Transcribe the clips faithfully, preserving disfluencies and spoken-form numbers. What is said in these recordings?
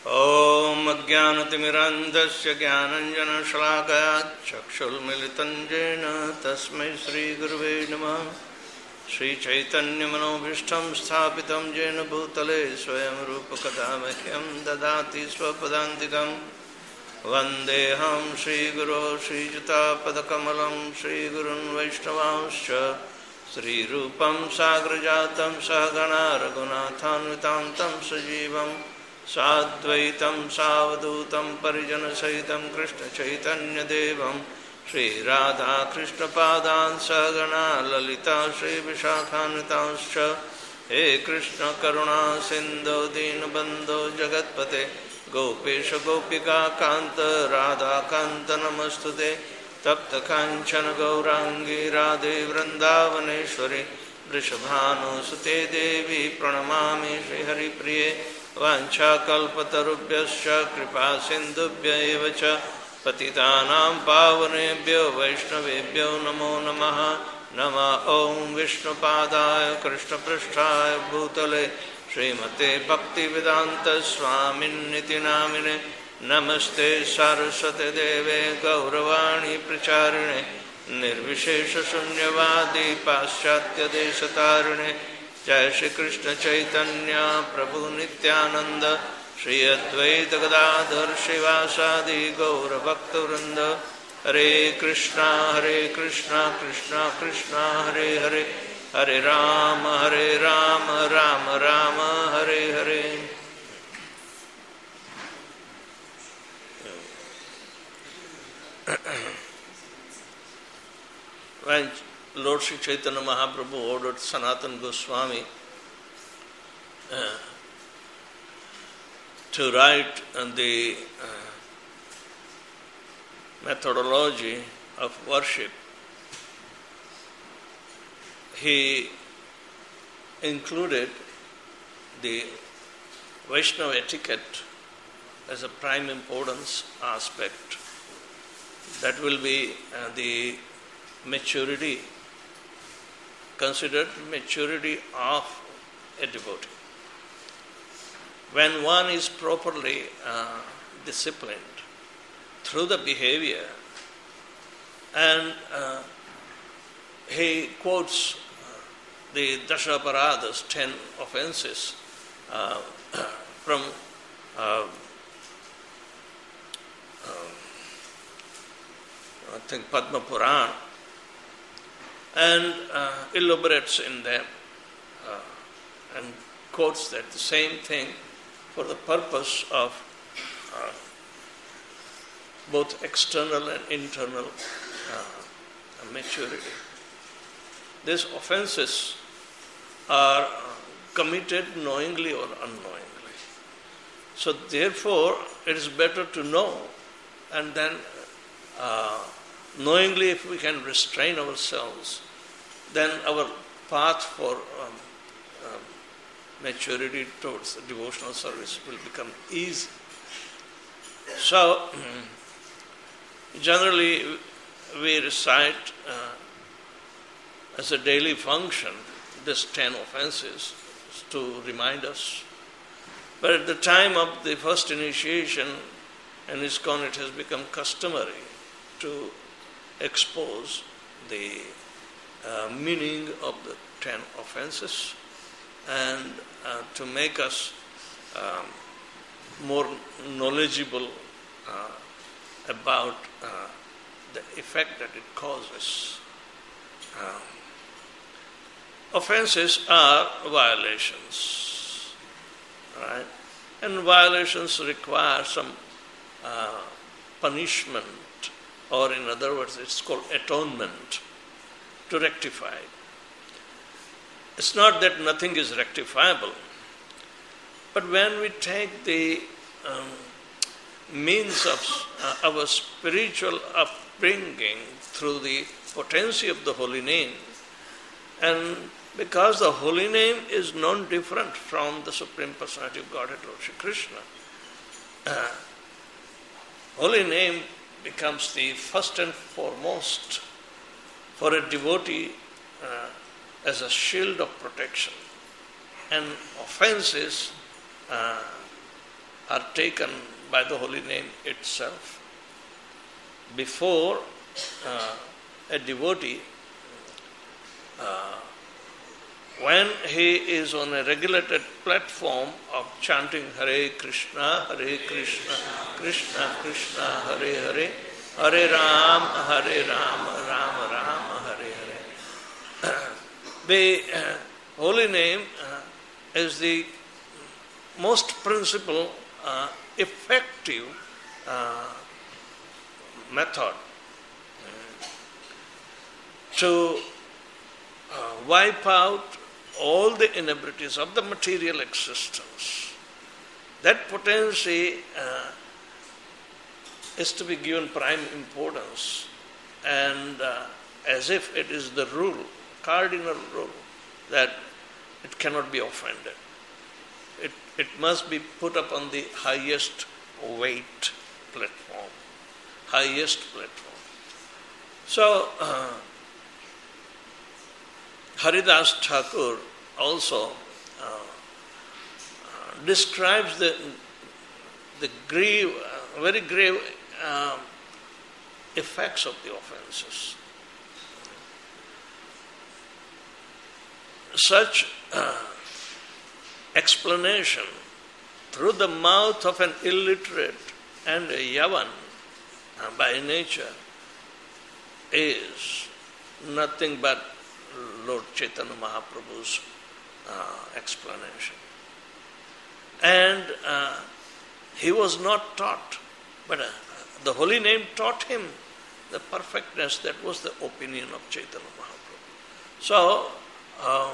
ॐ अज्ञानतिमिरान्धस्य ज्ञानञ्जनशलाकया चक्षुर्मिलितं येन तस्मै श्रीगुरुवे नमः। श्रीचैतन्यमनोभीष्टं स्थापितं येन भूतले स्वयं रूपकदा मह्यं ददाति स्वपदान्तिकं। वन्देऽहं श्रीगुरो श्रीयुतापदकमलं श्रीगुरुन् वैष्णवांश्च श्रीरूपं साग्रजातं सहगणा रघुनाथान्वितान्तं सजीवं साद्वैतं सावधूतं परिजनसहितं कृष्णचैतन्यदेवं श्रीराधाकृष्णपादान् सहगणा ललिता श्रीविशाखान्वितांश्च। हे कृष्ण करुणा सिन्धो दीनबन्धो जगत्पते गोपेश गोपिका कान्त राधाकान्त नमस्तुते। तप्त काञ्चन गौराङ्गी राधे वृन्दावनेश्वरी वृषभानुसुते देवी प्रणमामि श्रीहरिप्रिये। वाञ्छाकल्पतरुभ्यश्च कृपा सिन्धुभ्य एव च पतितानां पावनेभ्यो वैष्णवेभ्यो नमो नमः। नमः ॐ विष्णुपादाय कृष्णपृष्ठाय भूतले श्रीमते भक्तिवेदान्तस्वामिन्निति नामिने। नमस्ते सारस्वते देवे गौरवाणी प्रचारिणे निर्विशेषशून्यवादी पाश्चात्यदेशतारिणे। जय श्री कृष्ण चैतन्य प्रभु नित्यानंद श्री अद्वैत गदाधर शिवासादि गौरभक्तवृंद। हरे कृष्णा हरे कृष्णा कृष्णा कृष्णा हरे हरे हरे राम हरे Ram Ram Ram Hare Hare. When Lord Sri Chaitanya Mahaprabhu ordered Sanatana Goswami uh, to write on the uh, methodology of worship, he included the Vaishnava etiquette as a prime importance aspect. That will be uh, the maturity, considered maturity of a devotee. When one is properly uh, disciplined through the behavior, and uh, he quotes uh, the Dasha Aparadas, ten offenses uh, from uh, uh, I think Padma Purana, and uh, elaborates in them uh, and quotes that the same thing for the purpose of uh, both external and internal uh, maturity. These offenses are committed knowingly or unknowingly. So therefore, it is better to know, and then uh, knowingly if we can restrain ourselves, then our path for um, um, maturity towards the devotional service will become easy. So, generally we recite uh, as a daily function these ten offenses to remind us. But at the time of the first initiation in ISKCON, it has become customary to expose the uh, meaning of the ten offenses and uh, to make us um, more knowledgeable uh, about uh, the effect that it causes. Uh, offenses are violations, right? And violations require some uh, punishment, or in other words, it's called atonement, to rectify. It's not that nothing is rectifiable, but when we take the um, means of uh, our spiritual upbringing through the potency of the holy name, and because the holy name is non-different from the Supreme Personality of Godhead, Lord Shri Krishna, uh, holy name becomes the first and foremost for a devotee uh, as a shield of protection. And offenses uh, are taken by the holy name itself. Before uh, a devotee, uh, when he is on a regulated platform of chanting Hare Krishna, Hare Krishna, Krishna Krishna, Hare Hare, Hare Ram, Hare Ram, Ram Ram, Hare Hare. The uh, holy name uh, is the most principal, uh, effective uh, method uh, to uh, wipe out all the inebrities of the material existence. That potency uh, is to be given prime importance, and uh, as if it is the rule, cardinal rule, that it cannot be offended. It, it must be put up on the highest weight platform, highest platform. So, uh, Haridas Thakur also uh, uh, describes the, the grave, uh, very grave uh, effects of the offenses. Such uh, explanation through the mouth of an illiterate and a yavan uh, by nature is nothing but Lord Chaitanya Mahaprabhu's uh, explanation. And uh, he was not taught, but uh, the holy name taught him the perfectness. That was the opinion of Chaitanya Mahaprabhu. So, uh,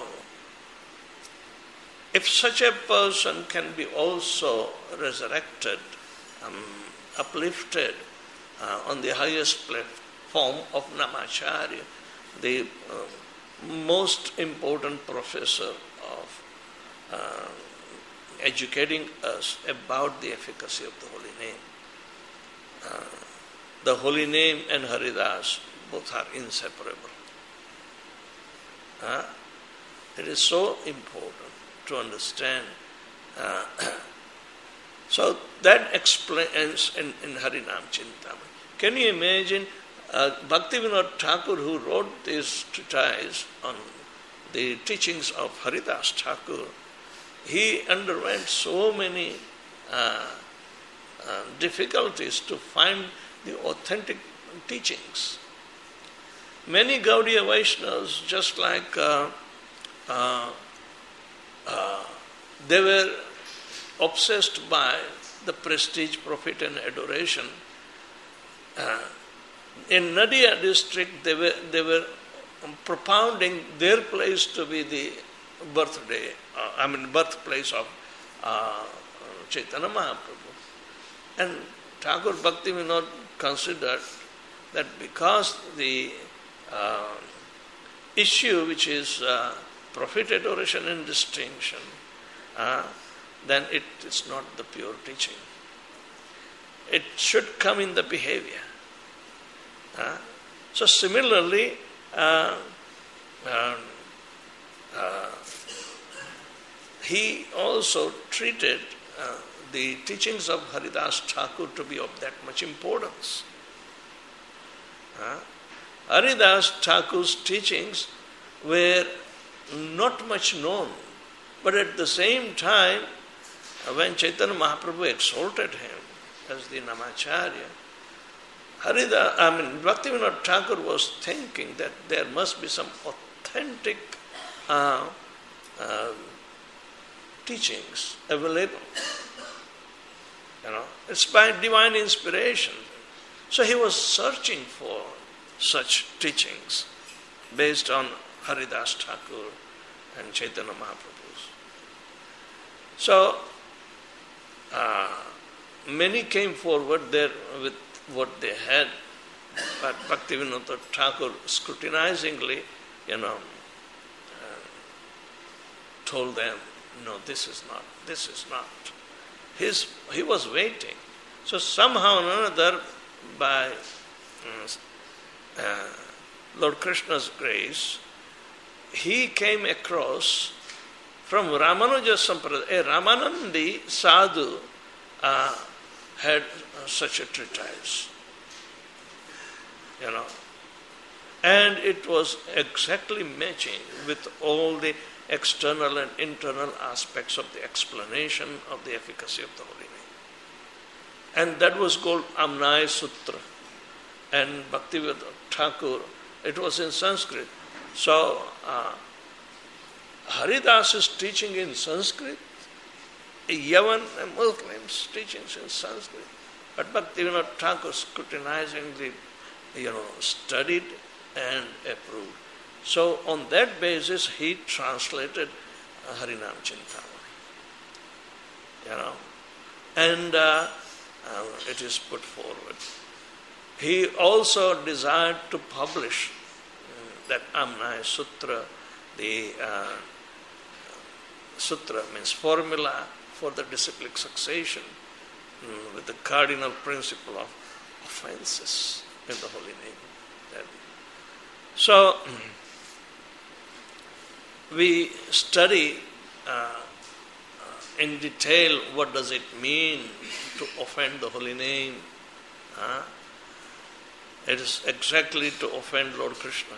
if such a person can be also resurrected, um, uplifted uh, on the highest platform of Namacharya, the uh, most important professor of uh, educating us about the efficacy of the holy name. Uh, the holy name and Haridas both are inseparable. Uh, it is so important to understand. Uh, so that explains in, in Harinam Chintamani. Can you imagine uh, Bhaktivinoda Thakur, who wrote this treatise on the teachings of Haridas Thakur, he underwent so many uh, uh, difficulties to find the authentic teachings. Many Gaudiya Vaishnavas, just like uh, uh, uh, they were obsessed by the prestige, profit and adoration. Uh, in Nadia district, they were, they were propounding their place to be the birthday, uh, I mean birthplace of uh, Chaitanya Mahaprabhu. And Thakur Bhaktivinoda considered that because the uh, issue which is uh, profit, adoration and distinction, uh, then it is not the pure teaching. It should come in the behavior. Uh, so similarly, uh, uh, uh, he also treated uh, the teachings of Haridas Thakur to be of that much importance. Uh, Haridas Thakur's teachings were not much known, but at the same time, when Chaitanya Mahaprabhu exalted him as the Namacharya, Haridas, I mean, Bhaktivinoda Thakur was thinking that there must be some authentic uh, uh, teachings available. You know, it's by divine inspiration. So he was searching for such teachings based on Haridas Thakur and Chaitanya Mahaprabhu's. So uh, many came forward there with what they had, but Bhaktivinoda Thakur scrutinizingly, you know, uh, told them, no, this is not, this is not. His, he was waiting. So somehow or another, by uh, uh, Lord Krishna's grace, he came across from Ramanuja Sampradaya, a Ramanandi sadhu uh, had uh, such a treatise, you know. And it was exactly matching with all the external and internal aspects of the explanation of the efficacy of the holy name. And that was called Amnaya Sutra. And Bhaktivedanta Thakur, it was in Sanskrit. So, uh, Haridas is teaching in Sanskrit, Yavan and Muslims teaching in Sanskrit. But Bhaktivedanta Thakur scrutinizingly, you know, studied and approved. So on that basis he translated uh, Harinam Chintamani. You know, and uh, uh, it is put forward. He also desired to publish uh, that Amnaya Sutra, the uh, Sutra means formula for the disciplic succession um, with the cardinal principle of offenses in the holy name. That, so, we study uh, in detail what does it mean to offend the holy name. Uh, it is exactly to offend Lord Krishna.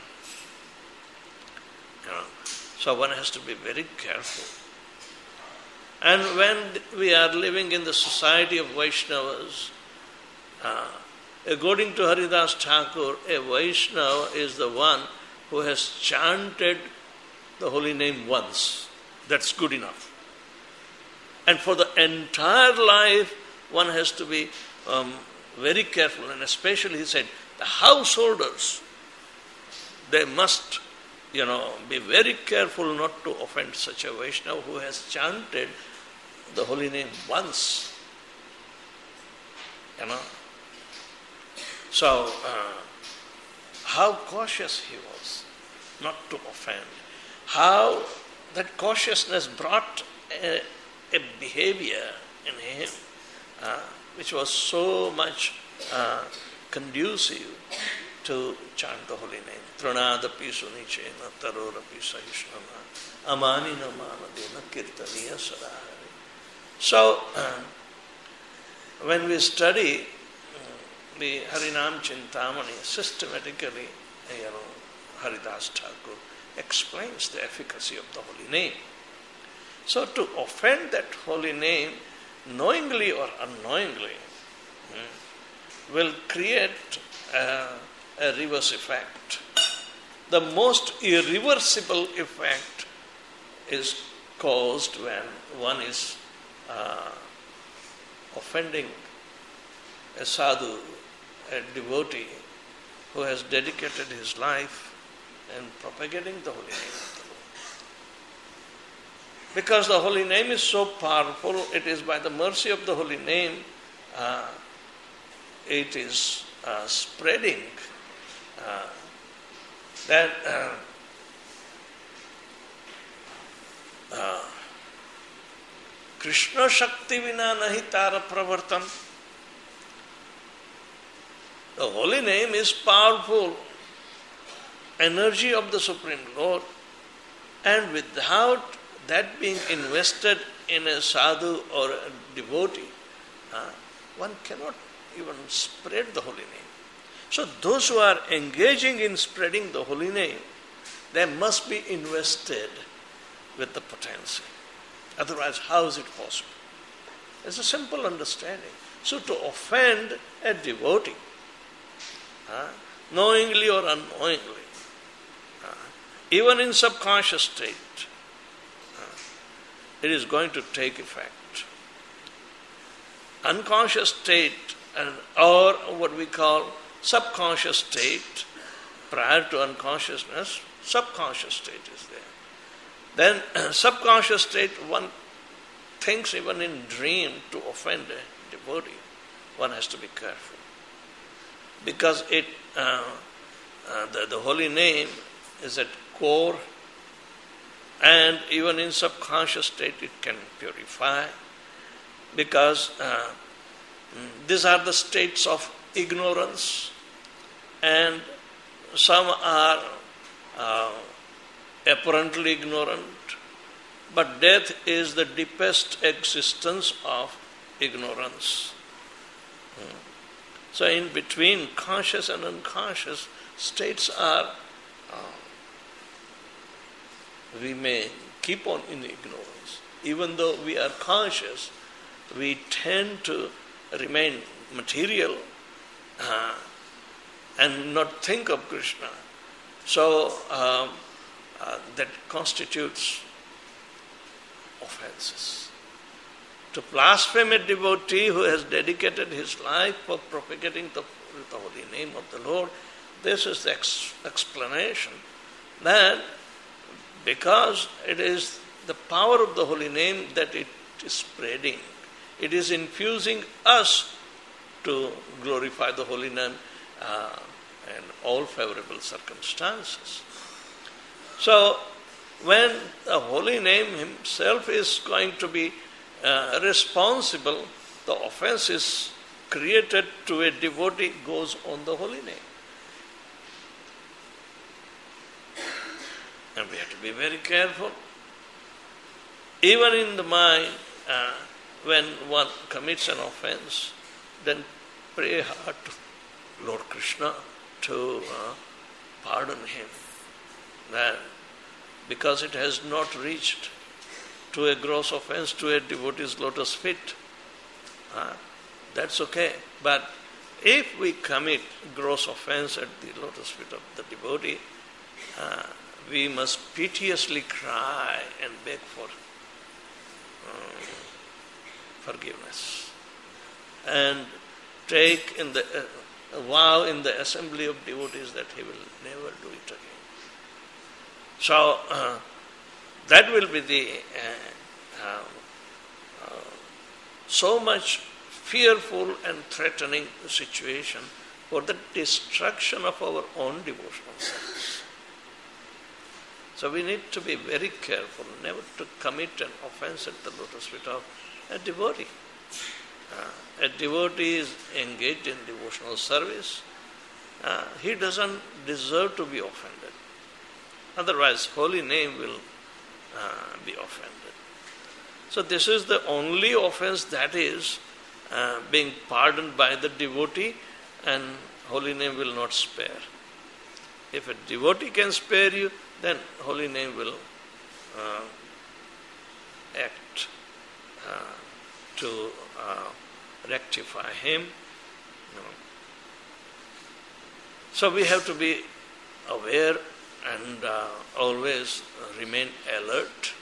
You know, so one has to be very careful. And when we are living in the society of Vaishnavas, uh, according to Haridas Thakur, a Vaishnava is the one who has chanted the holy name once. That's good enough. And for the entire life, one has to be um, very careful. And especially, he said, the householders, they must, you know, be very careful not to offend such a Vaishnava who has chanted the holy name once. You know. So, uh, how cautious he was not to offend. How that cautiousness brought a, a behavior in him uh, which was so much uh, conducive to chant the holy name. Trinadapi sunichena tarorapi sahishnana amanina manadena kirtaniya sadahari. So, uh, when we study the Harinam Chintamani, systematically, you know, Haridas Thakur explains the efficacy of the holy name. So to offend that holy name, knowingly or unknowingly, hmm, will create a, a reverse effect. The most irreversible effect is caused when one is uh, offending a sadhu, a devotee who has dedicated his life in propagating the holy name of the Lord. Because the holy name is so powerful, it is by the mercy of the holy name, uh, it is uh, spreading uh, that uh, uh, Krishna Shakti vina nahi tara pravartan. The holy name is powerful energy of the Supreme Lord, and without that being invested in a sadhu or a devotee, uh, one cannot even spread the holy name. So those who are engaging in spreading the holy name, they must be invested with the potency. Otherwise, how is it possible? It's a simple understanding. So to offend a devotee, uh, knowingly or unknowingly, uh, even in subconscious state, uh, it is going to take effect. Unconscious state and or what we call subconscious state, prior to unconsciousness, subconscious state is there. Then uh, subconscious state, one thinks even in dream to offend a devotee. One has to be careful. Because it, uh, uh, the, the holy name is at core, and even in subconscious state it can purify, because uh, these are the states of ignorance, and some are uh, apparently ignorant, but death is the deepest existence of ignorance. Hmm. So in between conscious and unconscious states are, uh, we may keep on in ignorance. Even though we are conscious, we tend to remain material uh, and not think of Krishna. So um, uh, that constitutes offenses. To blaspheme a devotee who has dedicated his life for propagating the, the holy name of the Lord, this is the ex- explanation that because it is the power of the holy name that it is spreading, it is infusing us to glorify the holy name uh, in all favorable circumstances. So, when the holy name himself is going to be uh, responsible, the offense is created to a devotee goes on the holy name. And we have to be very careful. Even in the mind, uh, when one commits an offense, then pray hard to Lord Krishna to uh, pardon him. That because it has not reached to a gross offense to a devotee's lotus feet. Uh, that's okay. But if we commit gross offense at the lotus feet of the devotee, uh, we must piteously cry and beg for um, forgiveness. And take in the uh, a vow in the assembly of devotees that he will never do it again. So uh, that will be the uh, uh, uh, so much fearful and threatening situation for the destruction of our own devotional selves. So we need to be very careful never to commit an offense at the lotus feet of a devotee. Uh, a devotee is engaged in devotional service. Uh, he doesn't deserve to be offended. Otherwise, holy name will uh, be offended. So this is the only offense that is uh, being pardoned by the devotee, and holy name will not spare. If a devotee can spare you, then holy name will uh, act uh, to uh, rectify him. You know. So we have to be aware and uh, always remain alert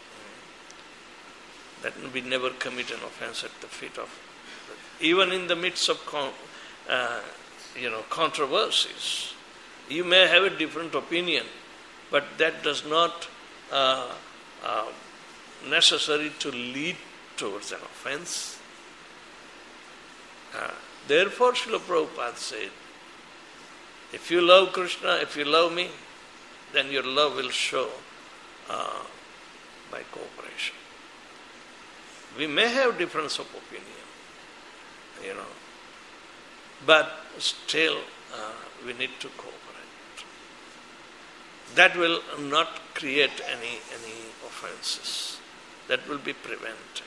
that we never commit an offense at the feet of, even in the midst of con- uh, you know controversies. You may have a different opinion, but that does not uh, uh, necessary to lead towards an offense. Uh, therefore, Srila Prabhupada said, if you love Krishna, if you love me, then your love will show uh, by cooperation. We may have difference of opinion, you know, but still uh, we need to cooperate. That will not create any any offenses. That will be prevented.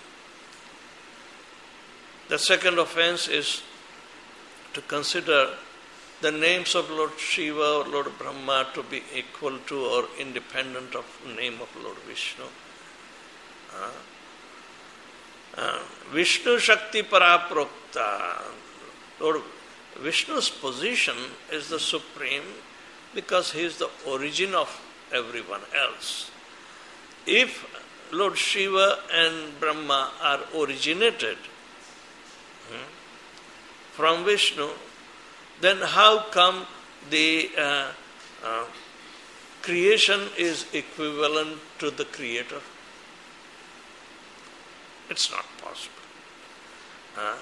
The second offense is to consider the names of Lord Shiva or Lord Brahma to be equal to or independent of the name of Lord Vishnu. Uh, uh, Vishnu Shakti Paraprokta. Lord Vishnu's position is the supreme because he is the origin of everyone else. If Lord Shiva and Brahma are originated hmm, from Vishnu, then how come the uh, uh, creation is equivalent to the Creator? It's not possible. Uh,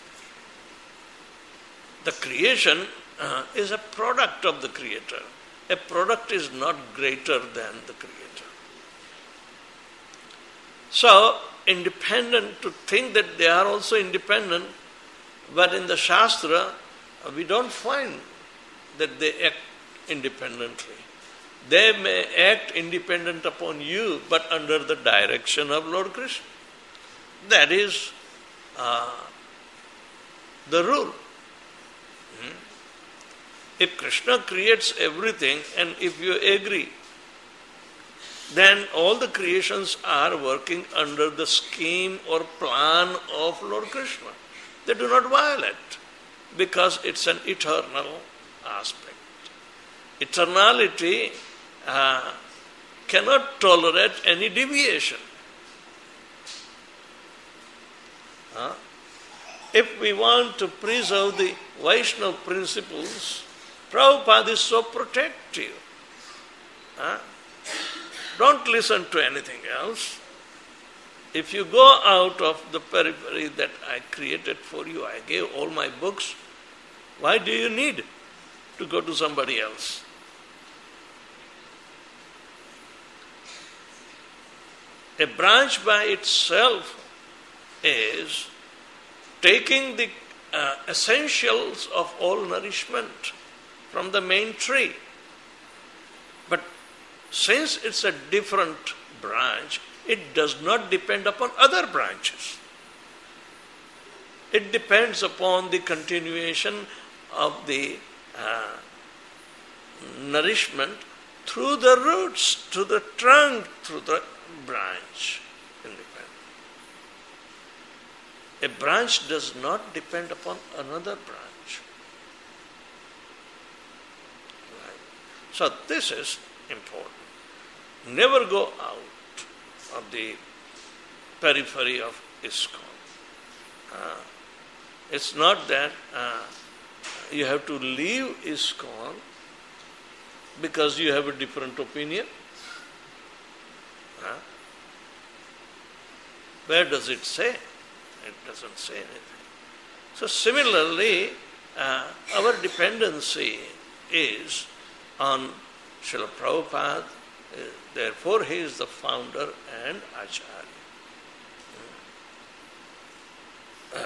the creation uh, is a product of the Creator. A product is not greater than the Creator. So, independent, to think that they are also independent, but in the Shastra, we don't find that they act independently. They may act independent upon you, but under the direction of Lord Krishna. That is uh, the rule. Hmm? If Krishna creates everything and if you agree, then all the creations are working under the scheme or plan of Lord Krishna. They do not violate because it's an eternal aspect. Eternality uh, cannot tolerate any deviation. Uh, if we want to preserve the Vaishnava principles, Prabhupada is so protective. Uh, don't listen to anything else. If you go out of the periphery that I created for you, I gave all my books, why do you need to go to somebody else? A branch by itself is taking the uh, essentials of all nourishment from the main tree. But since it's a different branch, it does not depend upon other branches. It depends upon the continuation of the uh, nourishment through the roots, through the trunk, through the branch. A branch does not depend upon another branch. Right? So this is important. Never go out of the periphery of ISKCON. Uh, it's not that uh, you have to leave ISKCON because you have a different opinion. Uh, where does it say? It doesn't say anything. So similarly, uh, our dependency is on Srila Prabhupada. Uh, therefore, he is the founder and Acharya. Uh,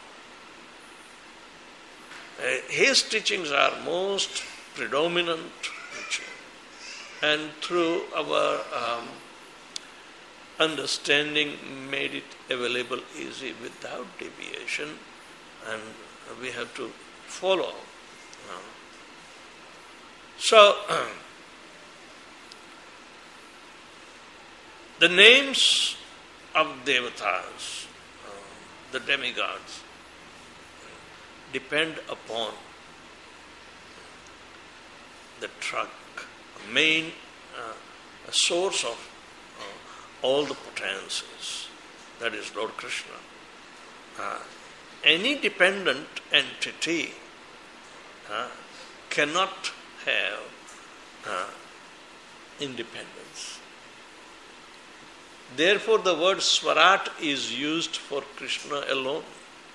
uh, his teachings are most predominant teaching. And through our um, understanding made it available easy without deviation, and we have to follow. So, the names of devatas, the demigods, depend upon the trunk, main uh, source of all the potencies, that is Lord Krishna. Uh, any dependent entity uh, cannot have uh, independence. Therefore, the word Swarat is used for Krishna alone.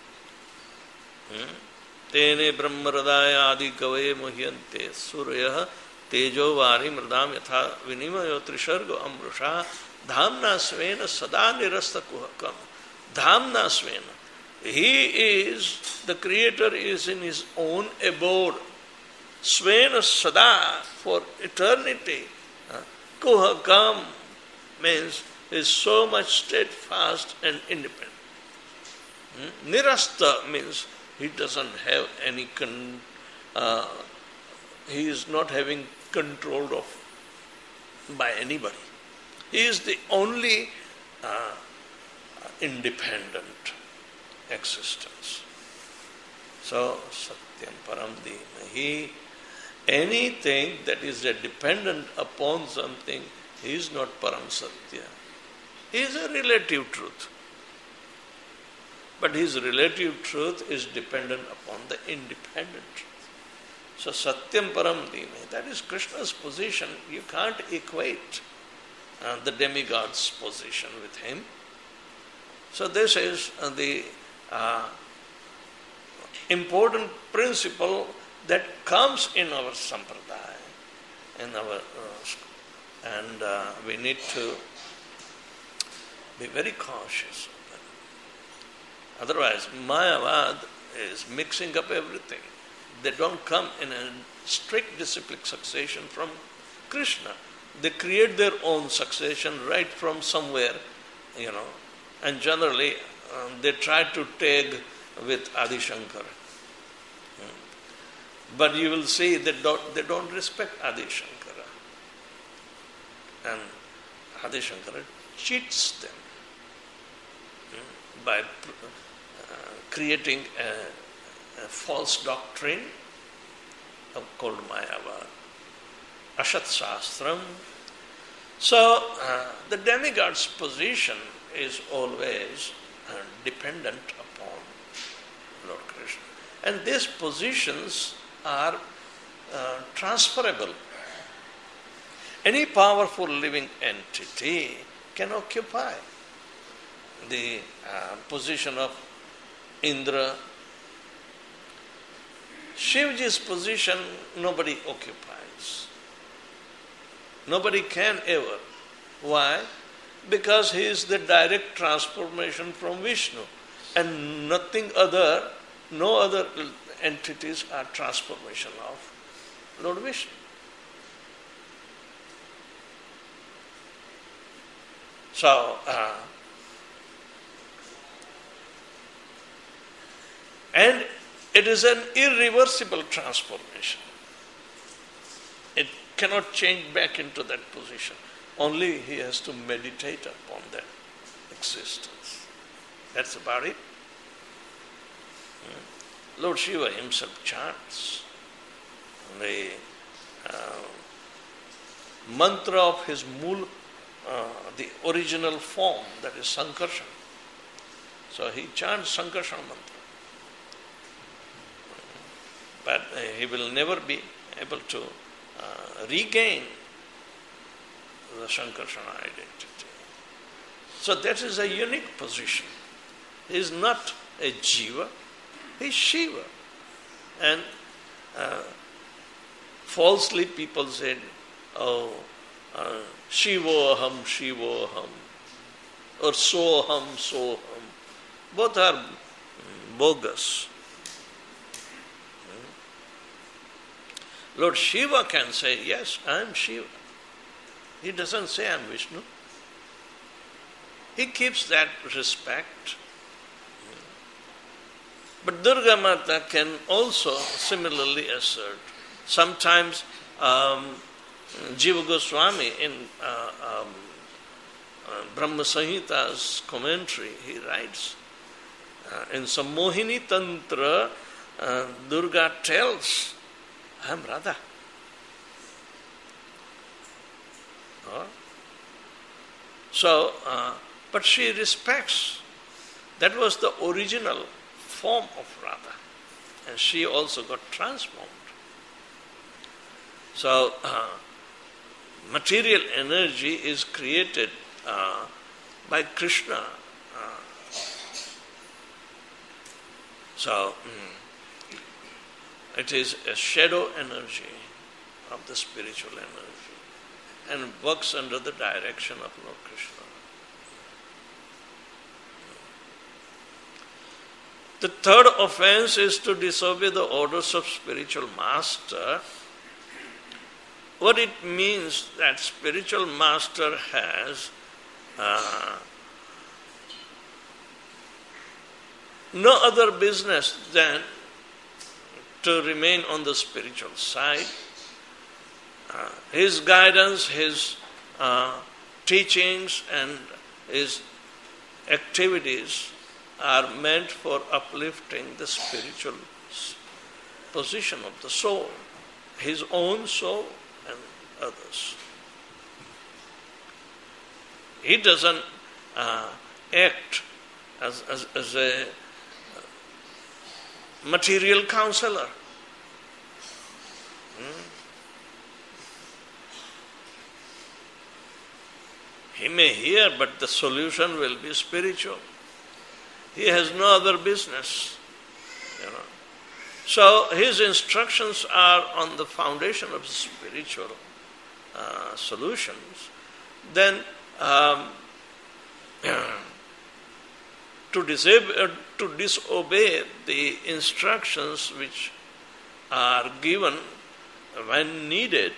Tene brahmaradaya adi kavaye muhyante surya tejo vari mridam yatha vinimayo trishargo amrusha dhamna svena sada nirasta kuhakam. Dhamna svena. He is, the Creator is in His own abode. Svena sada, for eternity. Kuhakam means is so much steadfast and independent. Nirasta means he doesn't have any, con, uh, he is not having control of by anybody. He is the only uh, independent existence. So, Satyam Param Dhimahi, anything that is a dependent upon something, he is not Param Satya. He is a relative truth. But his relative truth is dependent upon the independent truth. So, Satyam Param Dhimahi, that is Krishna's position. You can't equate Uh, the demigod's position with him. So this is uh, the uh, important principle that comes in our sampradaya, in our uh, and uh, we need to be very cautious of that. Otherwise, Mayavad is mixing up everything. They don't come in a strict disciplic succession from Krishna. They create their own succession right from somewhere, you know, and generally um, they try to tag with Adi Shankara. But you will see they don't, they don't respect Adi Shankara. And Adi Shankara cheats them by uh, creating a, a false doctrine called Mayavad, Ashat Shastram. So uh, the demigod's position is always uh, dependent upon Lord Krishna. And these positions are uh, transferable. Any powerful living entity can occupy the uh, position of Indra. Shivaji's position nobody occupies. Nobody can ever. Why? Because he is the direct transformation from Vishnu, and nothing other, no other entities are transformation of Lord Vishnu. So, uh, and it is an irreversible transformation. It cannot change back into that position. Only he has to meditate upon that existence. That's about it. Lord Shiva himself chants the uh, mantra of his mool, uh, the original form, that is Sankarshan. So he chants Sankarshan mantra. But uh, he will never be able to uh, regain the Sankarsana identity. So that is a unique position. He is not a Jiva, he is Shiva. And uh, falsely people said, oh, uh, Shivoham, Shivoham, or Soham, Soham. Both are mm, bogus. Lord Shiva can say, yes, I am Shiva. He doesn't say I am Vishnu. He keeps that respect. But Durga Mata can also similarly assert. Sometimes um, Jiva Goswami in uh, um, uh, Brahma Samhita's commentary, he writes, uh, in some Mohini Tantra, uh, Durga tells, I am Radha. Oh. So, uh, but she respects. That was the original form of Radha. And she also got transformed. So, uh, material energy is created uh, by Krishna. Uh, so, mm, it is a shadow energy of the spiritual energy and works under the direction of Lord Krishna. The third offense is to disobey the orders of spiritual master. What it means that spiritual master has uh, no other business than to remain on the spiritual side. Uh, his guidance, his uh, teachings and his activities are meant for uplifting the spiritual position of the soul, his own soul and others. He doesn't uh, act as, as, as a material counselor. Hmm? He may hear, but the solution will be spiritual. He has no other business, you know. So his instructions are on the foundation of spiritual uh, solutions. Then um, to, disable, uh, to disobey the instructions which are given when needed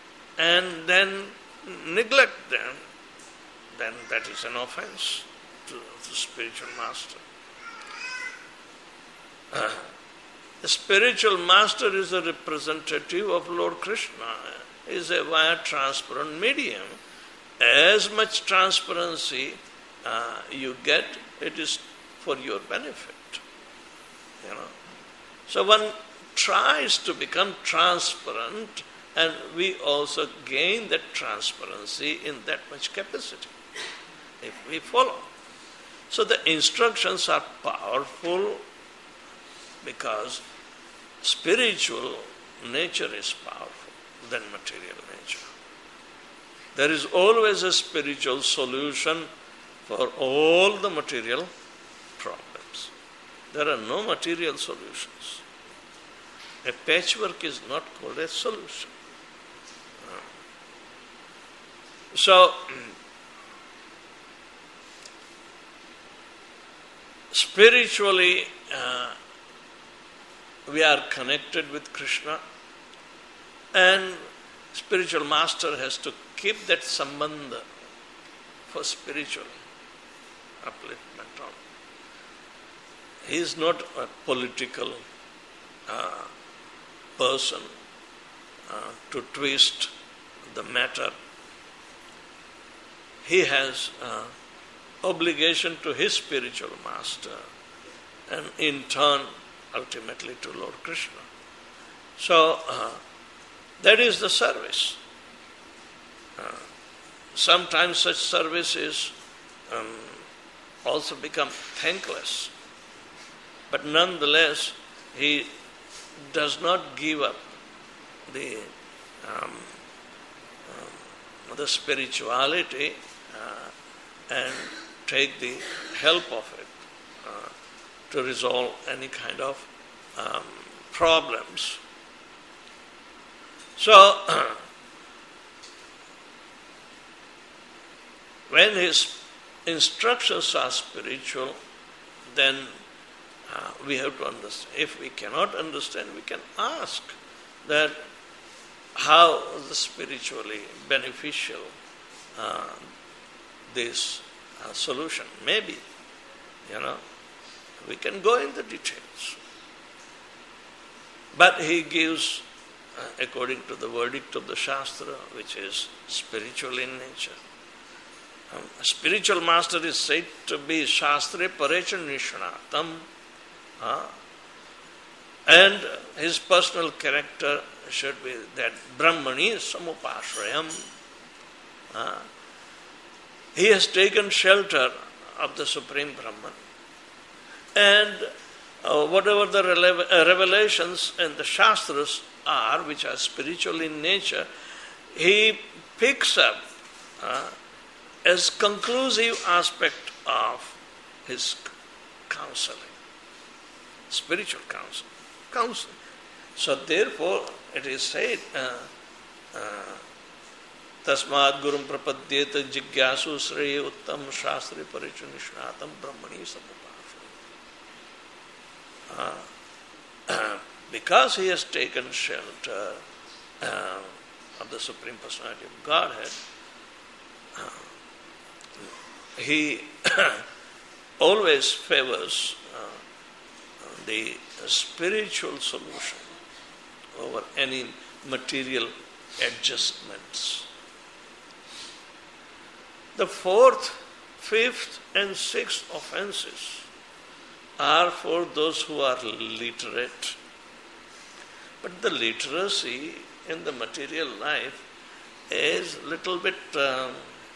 and then neglect them, then that is an offense. to the spiritual master. Uh, the spiritual master is a representative of Lord Krishna. He is a via transparent medium. As much transparency uh, you get, it is for your benefit. You know. So one tries to become transparent, and we also gain that transparency in that much capacity if we follow. So the instructions are powerful because spiritual nature is powerful than material nature. There is always a spiritual solution for all the material problems. There are no material solutions. A patchwork is not called a solution. So, spiritually, uh, we are connected with Krishna, and spiritual master has to keep that sambandha for spiritual upliftment. He is not a political uh, person uh, to twist the matter. He has uh, obligation to his spiritual master and in turn ultimately to Lord Krishna. So uh, that is the service. Uh, sometimes such service is um, also become thankless, but nonetheless he does not give up the um, um, the spirituality uh, and take the help of it uh, to resolve any kind of um, problems. So, when his instructions are spiritual, then uh, we have to understand. If we cannot understand, we can ask that how is spiritually beneficial uh, this uh, solution. Maybe, you know, we can go in the details. But he gives, uh, according to the verdict of the Shastra, which is spiritual in nature. Um, a spiritual master is said to be Shastre Parecha Nishanatam. Uh, and his personal character should be that Brahmani Samupashrayam. Uh, he has taken shelter of the Supreme Brahman. And uh, whatever the rele- uh, revelations in the Shastras are, which are spiritual in nature, he picks up uh, as conclusive aspect of his counseling, spiritual counsel. counsel. So therefore it is said, uh, uh, Tasmad Gurum Prapadyeta Jigyasu Srey Uttam Shastri Parichu Nishnatam Brahmani Samupasha. Uh, because he has taken shelter uh, of the Supreme Personality of Godhead, uh, he always favors uh, the spiritual solution over any material adjustments. The fourth, fifth and sixth offenses are for those who are literate. But the literacy in the material life is a little bit um,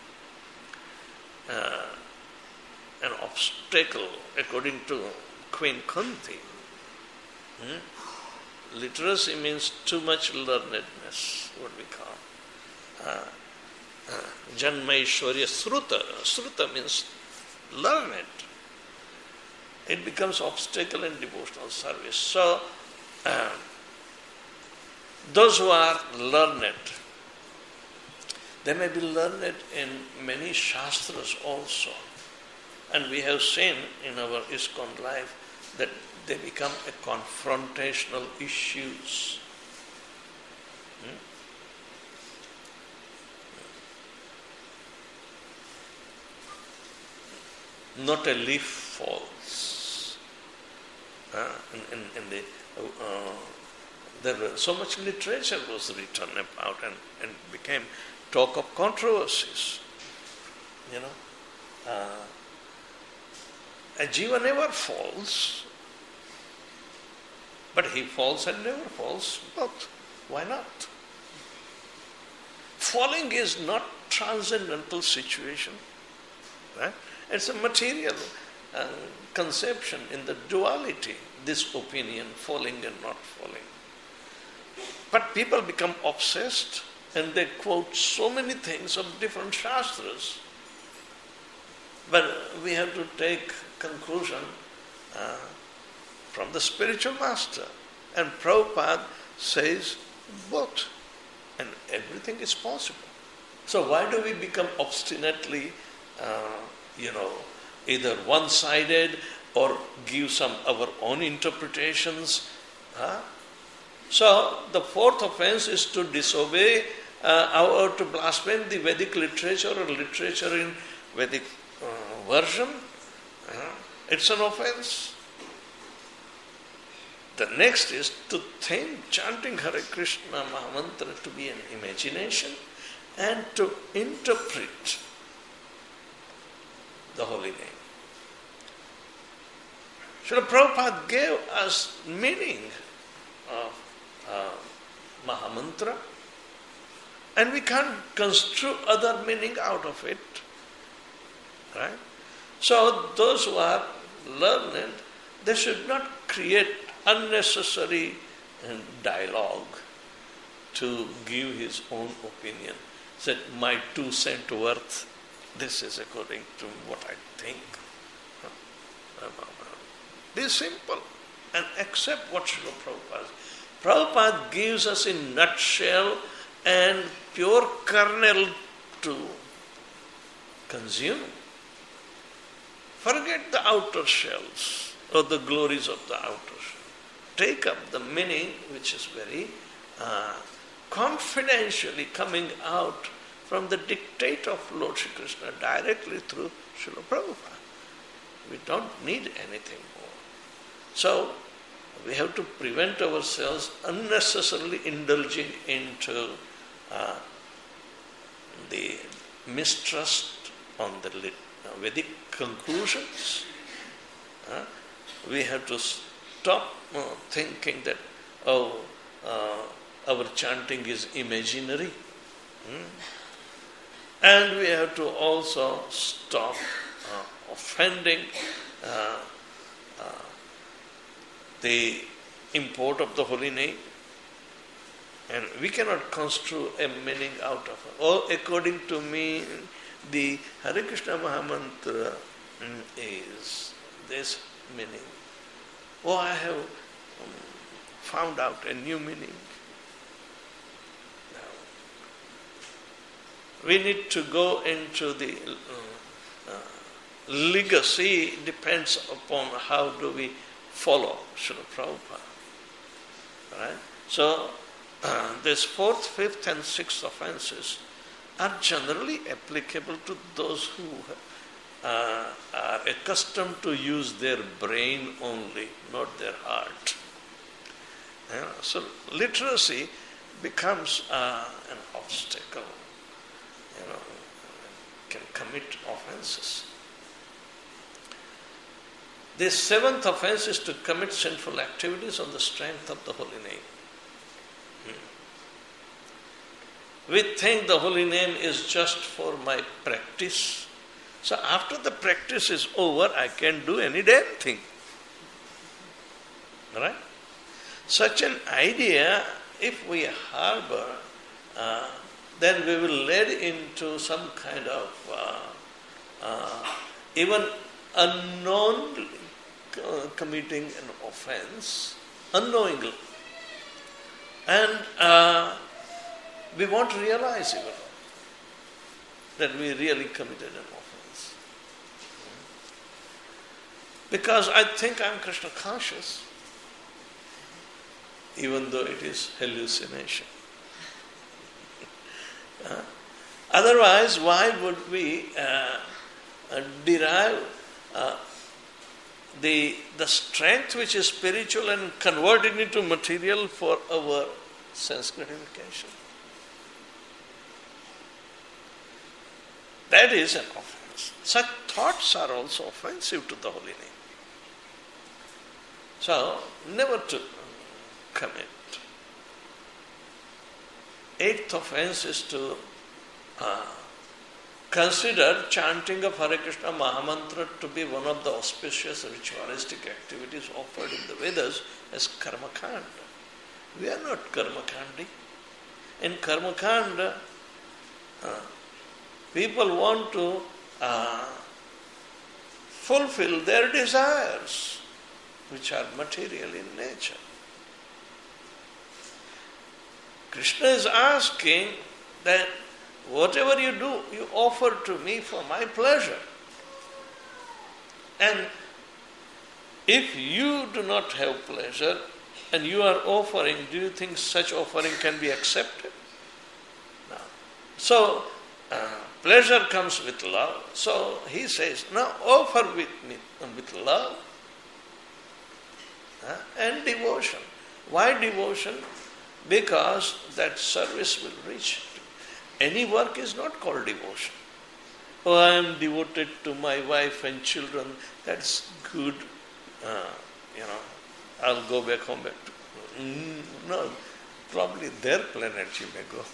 uh, an obstacle according to Queen Kunti. Hmm? Literacy means too much learnedness, what we call. Uh, uh, Janmaishwarya Sruta. Sruta means learned. It becomes obstacle in devotional service. So, uh, those who are learned, they may be learned in many shastras also. And we have seen in our ISKCON life that they become a confrontational issues. Hmm? not a leaf falls. Uh, in, in, in the, uh, there was so much literature was written about and, and became talk of controversies. You know, uh, a jiva never falls, but he falls and never falls. Both. Why not? Falling is not transcendental situation, right? It's a material uh, conception in the duality, this opinion, falling and not falling. But people become obsessed and they quote so many things of different shastras. But we have to take conclusion uh, from the spiritual master. And Prabhupada says both. And everything is possible. So why do we become obstinately, uh, you know, either one-sided or give some our own interpretations? Huh? So the fourth offense is to disobey uh, or to blaspheme the Vedic literature or literature in Vedic uh, version. Uh, it's an offense. The next is to think chanting Hare Krishna Mahamantra to be an imagination and to interpret the holy name. Srila Prabhupada gave us meaning of uh, Mahamantra, and we can't construe other meaning out of it. Right? So those who are learned, they should not create unnecessary dialogue to give his own opinion. Said, my two cent worth, this is according to what I think. Be simple and accept what Srila Prabhupada says. Prabhupada gives us in nutshell and pure kernel to consume. Forget the outer shells or the glories of the outer shell. Take up the meaning which is very uh, confidentially coming out from the dictate of Lord Shri Krishna directly through Srila Prabhupada. We don't need anything more. So, we have to prevent ourselves unnecessarily indulging into uh, the mistrust on the Vedic conclusions. Uh, we have to stop uh, thinking that, oh, uh, our chanting is imaginary. Hmm? And we have to also stop uh, offending uh, uh, the import of the holy name. And we cannot construe a meaning out of it. Oh, according to me, the Hare Krishna Mahamantra is this meaning. Oh, I have um, found out a new meaning. Now, we need to go into the uh, uh, legacy. Depends upon how do we follow Srila Prabhupada. Right? So, uh, this fourth, fifth and sixth offenses are generally applicable to those who uh, are accustomed to use their brain only, not their heart. You know, so literacy becomes uh, an obstacle. You know, can commit offenses. The seventh offense is to commit sinful activities on the strength of the holy name. We think the holy name is just for my practice. So after the practice is over, I can do any damn thing. Right? Such an idea, if we harbor, uh, then we will lead into some kind of uh, uh, even unknowingly uh, committing an offense, unknowingly. And uh, we won't realize even that we really committed an offense. Because I think I'm Krishna conscious, even though it is hallucination. uh, otherwise, why would we uh, uh, derive uh, the, the strength which is spiritual and converting into material for our sense gratification. That is an offense. Such thoughts are also offensive to the holy name. So, never to commit. Eighth offense is to uh, consider chanting of Hare Krishna Mahamantra to be one of the auspicious ritualistic activities offered in the Vedas as karma kanda. We are not karma kandi. In karma kanda, uh, people want to uh, fulfill their desires, which are material in nature. Krishna is asking that whatever you do, you offer to me for my pleasure. And if you do not have pleasure and you are offering, do you think such offering can be accepted? No. So, uh, pleasure comes with love. So he says, now offer with me with love uh, and devotion. Why devotion? Because that service will reach. Any work is not called devotion. Oh, I am devoted to my wife and children. That's good. Uh, you know, I'll go back home. Back to, mm, no, probably their planet you may go,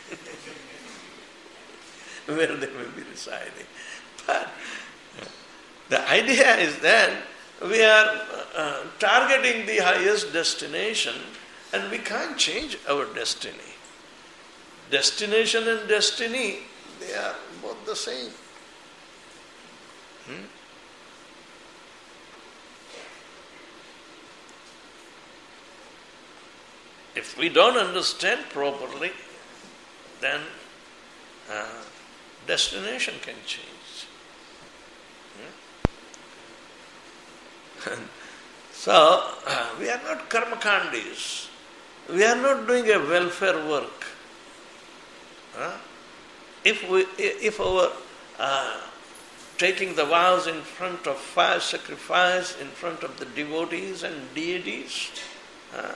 where they may be residing. But the idea is that we are uh, targeting the highest destination, and we can't change our destiny. Destination and destiny, they are both the same. Hmm? If we don't understand properly, then uh, destination can change. Hmm? So, uh, we are not karmakandis. We are not doing a welfare work. Huh? If we, if our uh, taking the vows in front of fire sacrifice, in front of the devotees and deities, uh,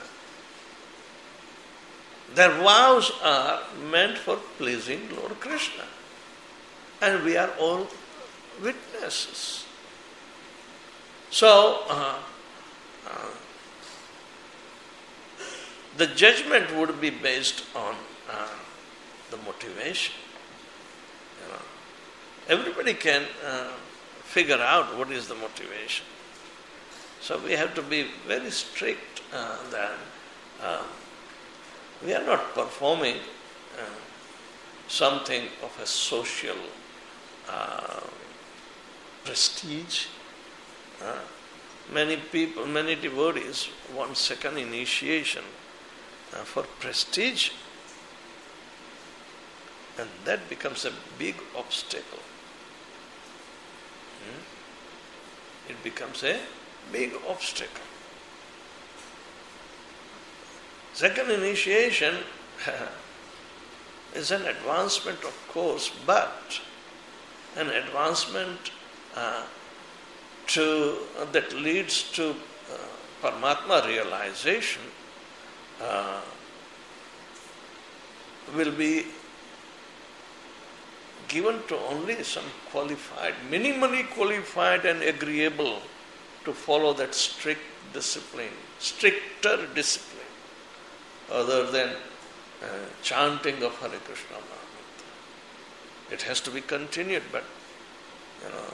their vows are meant for pleasing Lord Krishna. And we are all witnesses. So, uh, uh, the judgment would be based on uh, the motivation. You know, everybody can uh, figure out what is the motivation. So we have to be very strict uh, that uh, we are not performing uh, something of a social uh, prestige. Uh, many people, many devotees want second initiation uh, for prestige. And that becomes a big obstacle. Hmm? It becomes a big obstacle. Second initiation is an advancement, of course, but an advancement uh, to uh, that leads to uh, Paramatma realization uh, will be given to only some qualified, minimally qualified and agreeable to follow that strict discipline, stricter discipline, other than uh, chanting of Hare Krishna Mahamantra. It has to be continued, but you know,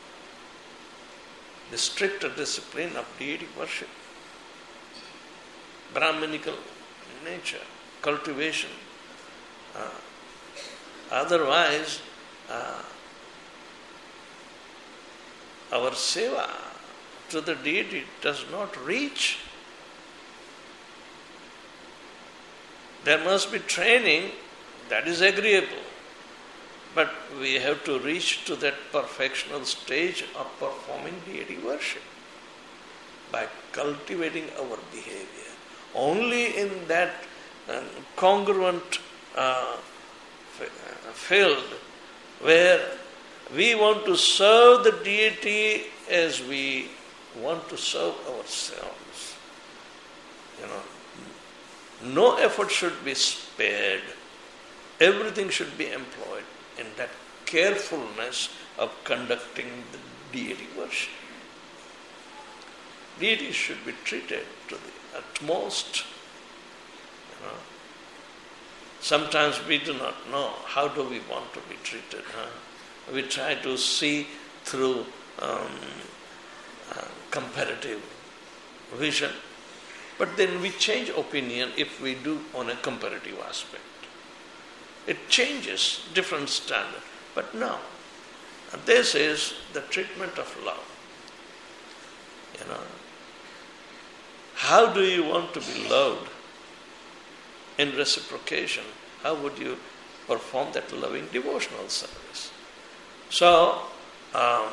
the stricter discipline of deity worship, Brahminical nature, cultivation. Uh, otherwise, uh, our seva to the deity does not reach. There must be training that is agreeable, but we have to reach to that perfectional stage of performing deity worship by cultivating our behavior. Only in that uh, congruent uh, field where We want to serve the deity as we want to serve ourselves. You know, no effort should be spared. Everything should be employed in that carefulness of conducting the deity worship. Deities should be treated to the utmost. You know. Sometimes we do not know how do we want to be treated. Huh? We try to see through um, uh, comparative vision, but then we change opinion if we do on a comparative aspect. It changes different standard. But no, this is the treatment of love. You know, how do you want to be loved? In reciprocation, how would you perform that loving devotional service? So, um,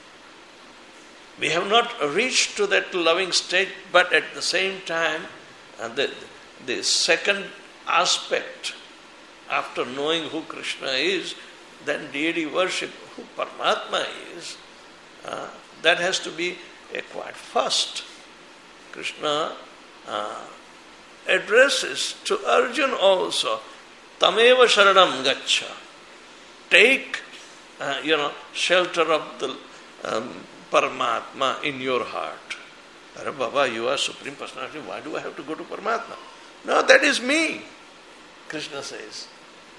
we have not reached to that loving state, but at the same time, uh, the, the second aspect, after knowing who Krishna is, then deity worship, who Paramatma is, uh, that has to be acquired first. Krishna uh, addresses to Arjuna also, Tameva Sharanam Gaccha. Take, uh, you know, shelter of the um, Paramatma in your heart. Arre Baba, you are Supreme Personality, why do I have to go to Paramatma? No, that is me, Krishna says.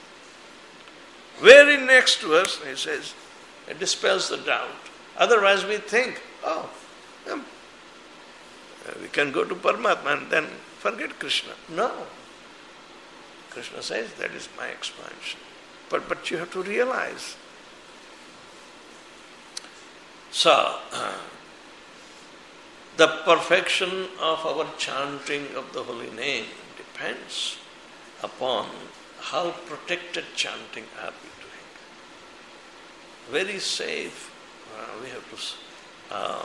Very next verse, he says, it dispels the doubt. Otherwise we think, oh, um, we can go to Paramatma and then forget Krishna. No. Krishna says, that is my expansion. But, but you have to realize. So, uh, the perfection of our chanting of the holy name depends upon how protected chanting are we doing. Very safe. Uh, we have to uh,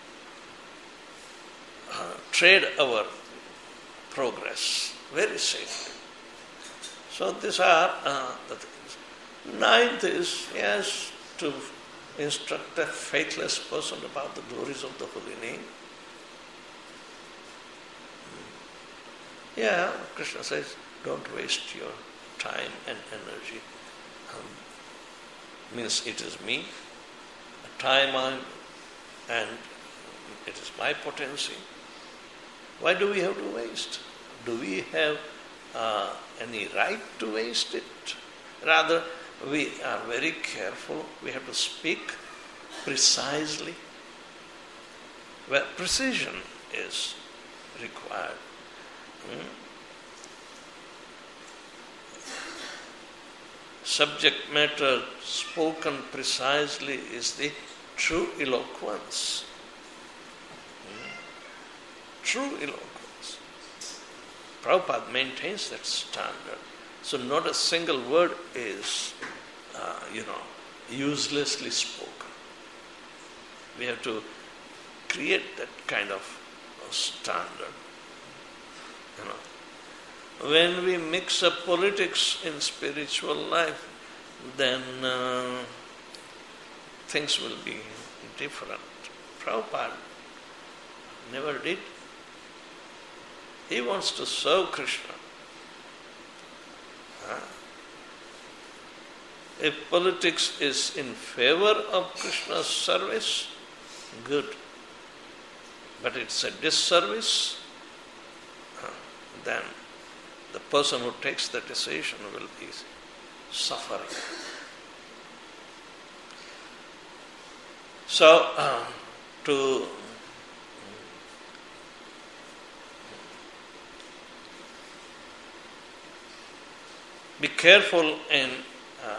uh, trade our progress very safely. So these are uh, the things. Ninth is, yes, to instruct a faithless person about the glories of the holy name. Yeah, Krishna says, don't waste your time and energy. Um, means it is me, a time I'm, and it is my potency. Why do we have to waste? Do we have uh, any right to waste it? Rather, we are very careful. We have to speak precisely. Where precision is required. Hmm? Subject matter spoken precisely is the true eloquence. Hmm? True eloquence. Prabhupada maintains that standard. So not a single word is, uh, you know, uselessly spoken. We have to create that kind of standard. You know, when we mix up politics in spiritual life, then uh, things will be different. Prabhupada never did. He wants to serve Krishna. Uh, if politics is in favor of Krishna's service, good. But it's a disservice, uh, then the person who takes the decision will be suffering. So, uh, to be careful in uh,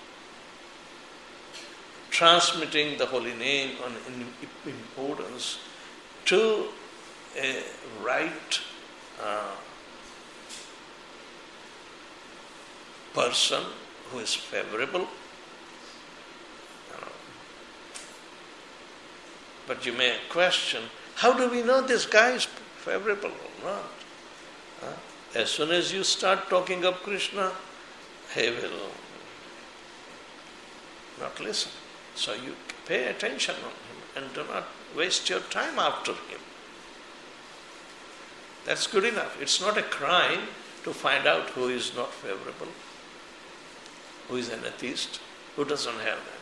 transmitting the holy name on importance to a right uh, person who is favorable. Uh, but you may question, how do we know this guy is favorable or not? Uh, as soon as you start talking of Krishna, he will not listen. So you pay attention on him and do not waste your time after him. That's good enough. It's not a crime to find out who is not favorable, who is an atheist, who doesn't have that.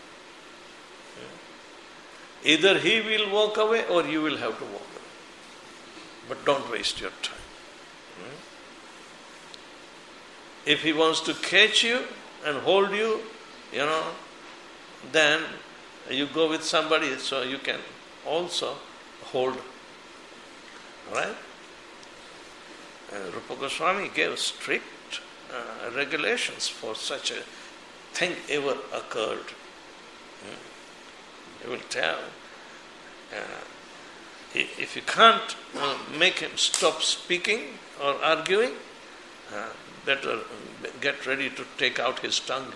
Either he will walk away or you will have to walk away. But don't waste your time. If he wants to catch you and hold you, you know, then you go with somebody so you can also hold. Right? Uh, Rupa Goswami gave strict uh, regulations for such a thing ever occurred. Hmm. He will tell, uh, if you can't uh, make him stop speaking or arguing, uh, better get ready to take out his tongue.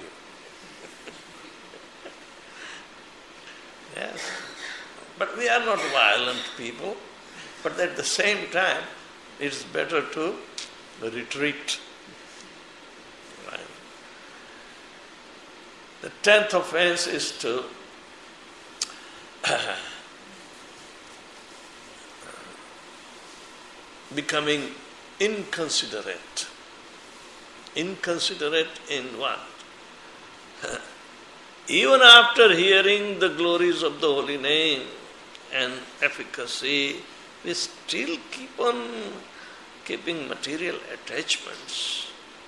Yes. But we are not violent people, but at the same time, it's better to retreat. Right. The tenth offense is to becoming inconsiderate. Inconsiderate in what? Even after hearing the glories of the holy name and efficacy, we still keep on keeping material attachments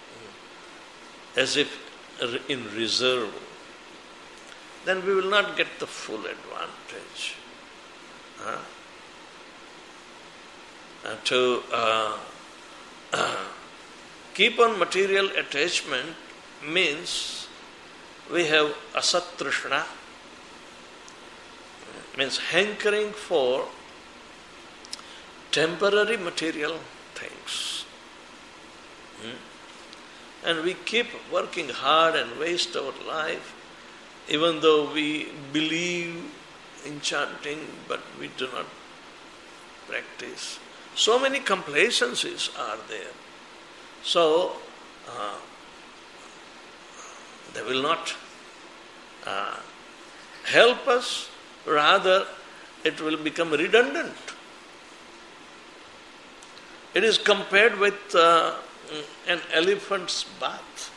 as if in reserve. Then we will not get the full advantage. Huh? Uh, to uh, uh, keep on material attachment means we have asat trishna, means hankering for temporary material things. Hmm? And we keep working hard and waste our life, even though we believe in chanting, but we do not practice. So many complacencies are there. So, uh, they will not uh, help us, rather it will become redundant. It is compared with uh, an elephant's bath.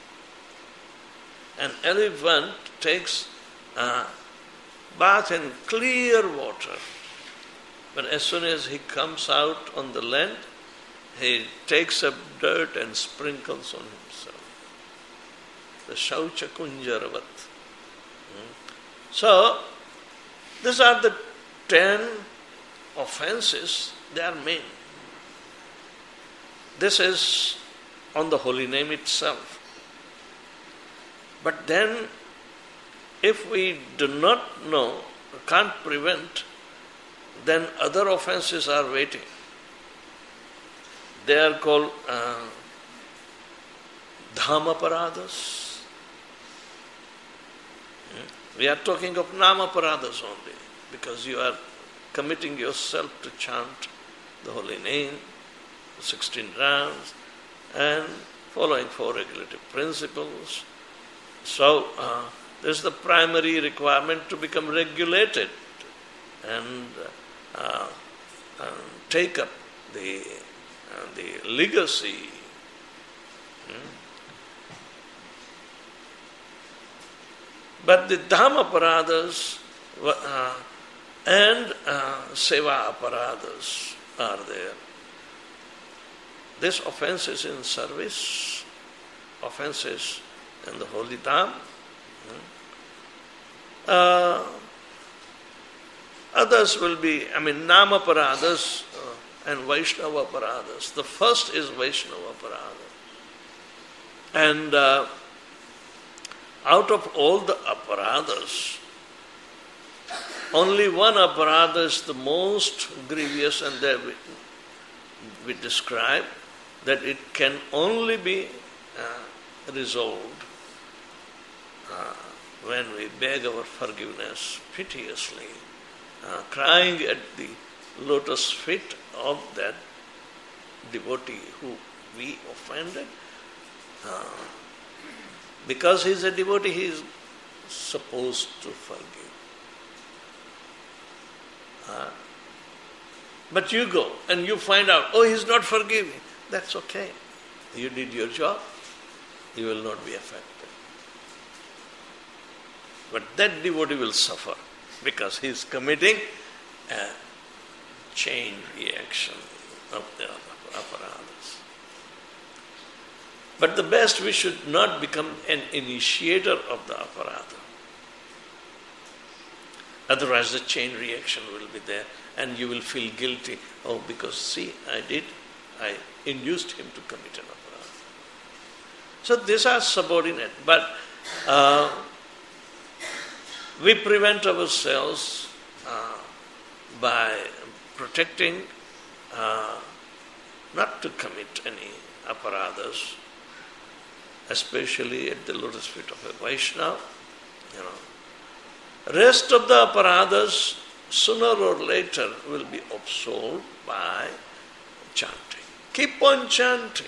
An elephant takes a bath in clear water, but as soon as he comes out on the land, he takes up dirt and sprinkles on himself. The Shaucha Kunjaravat. So, these are the ten offenses, they are main. This is on the holy name itself. But then, if we do not know, can't prevent, then other offenses are waiting. They are called uh, dhamaparadas. We are talking of namaparadas only, because you are committing yourself to chant the holy name, sixteen rounds, and following four regulative principles. So, uh, this is the primary requirement to become regulated and uh, uh, take up the uh, the legacy. Hmm? But the dhamaparadas uh, and uh, seva aparadas are there. This offenses in service, offenses in the holy dham. Uh, others will be, I mean, namaparadas uh, and Vaishnava aparadas. The first is Vaishnava aparada. And uh, out of all the aparadas, only one aparada is the most grievous, and there we, we describe that it can only be uh, resolved uh, when we beg our forgiveness piteously, uh, crying at the lotus feet of that devotee who we offended. Uh, because he is a devotee, he is supposed to forgive. Uh, but you go and you find out, oh, he's not forgiving. That's okay. You did your job. You will not be affected. But that devotee will suffer because he is committing a chain reaction of the aparadhas. But the best, we should not become an initiator of the aparadha. Otherwise the chain reaction will be there and you will feel guilty. Oh, because see, I did, I induced him to commit an aparadha. So these are subordinate. But uh, we prevent ourselves uh, by protecting uh, not to commit any aparadhas, especially at the lotus feet of a Vaishnava. You know, rest of the aparadhas sooner or later will be absolved by chanting. Keep on chanting.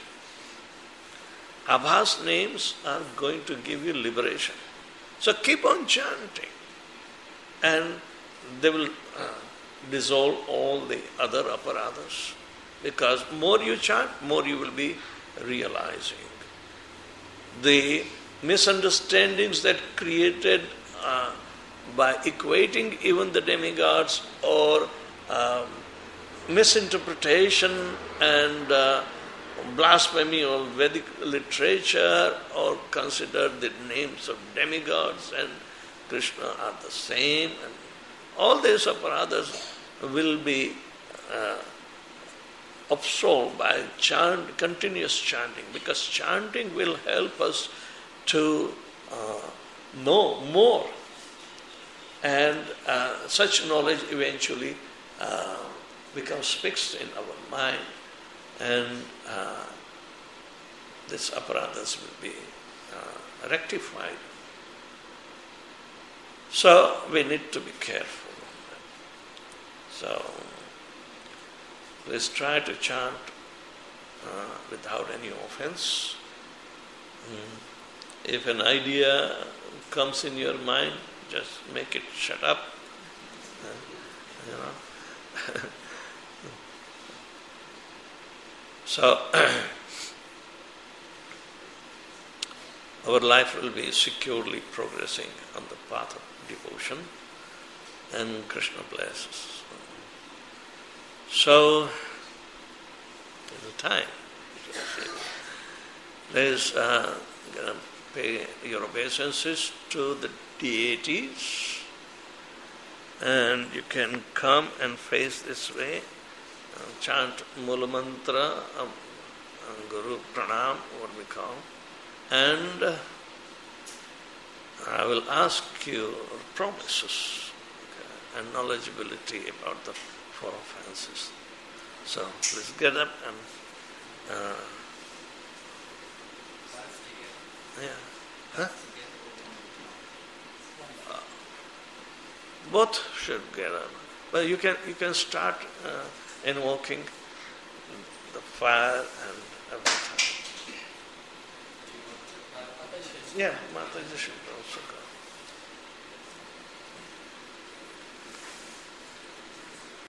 Abha's names are going to give you liberation. So keep on chanting. And they will uh, dissolve all the other aparadhas. Because more you chant, more you will be realizing. The misunderstandings that created uh, by equating even the demigods or um, misinterpretation and uh, blasphemy of Vedic literature or consider the names of demigods and Krishna are the same, and all these aparadhas will be uh, absolved by chant, continuous chanting, because chanting will help us to uh, know more, and uh, such knowledge eventually uh, becomes fixed in our mind, and uh, these aparadhas will be uh, rectified. So we need to be careful. So please try to chant uh, without any offense. Mm. If an idea comes in your mind, just make it shut up. Uh, you know. So our life will be securely progressing on the path of devotion, and Krishna blesses. So, there's a time. There's uh, gonna pay your obeisances to the deities, and you can come and face this way, uh, chant Mula Mantra, um, uh, Guru Pranam, what we call, and uh, I will ask you promises, okay, and knowledgeability about the four offenses. So please get up and uh, yeah, huh? Uh, both should get up. But you can you can start uh, invoking the fire and everything. Yeah, Mataji should also go.